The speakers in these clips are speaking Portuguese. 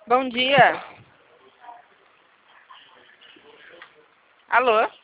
Bom dia. Alô?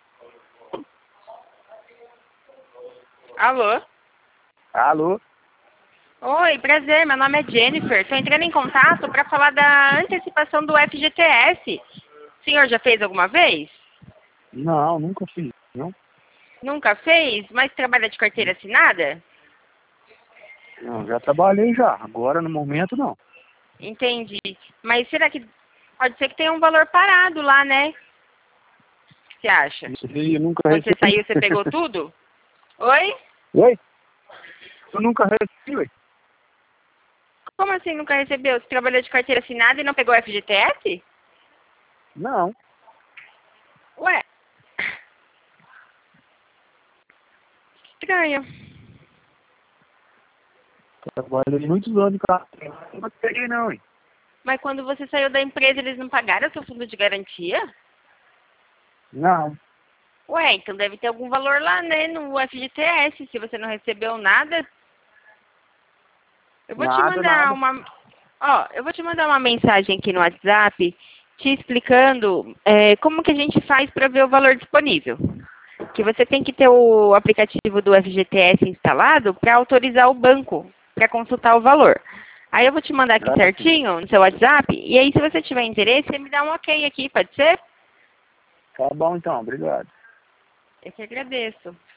Alô? Alô? Oi, prazer. Meu nome é Jennifer. Estou entrando em contato para falar da antecipação do FGTS. O senhor já fez alguma vez? Não, nunca fiz, não. Nunca fez? Mas trabalha de carteira assinada? Não, já trabalhei já. Agora, no momento, não. Entendi. Mas será que pode ser que tenha um valor parado lá, né? O que você acha? Isso aí eu nunca Quando você recebi. saiu, você pegou tudo? Oi? Oi? Eu nunca recebi, ué. Como assim nunca recebeu? Você trabalhou de carteira assinada e não pegou FGTS? Não. Ué? Estranho. Trabalhei muitos anos de carteira. Nunca peguei, não, ué. Mas quando você saiu da empresa, eles não pagaram seu fundo de garantia? Não. Ué, então deve ter algum valor lá, né, no FGTS, se você não recebeu nada. Eu vou te Nada, mandar nada. uma... Ó, eu vou te mandar uma mensagem aqui no WhatsApp te explicando como que a gente faz para ver o valor disponível. Que você tem que ter o aplicativo do FGTS instalado para autorizar o banco para consultar o valor. Aí eu vou te mandar aqui Ah, sim. certinho no seu WhatsApp, e aí se você tiver interesse, você me dá um ok aqui, pode ser? Tá bom, então. Obrigado. Eu que agradeço.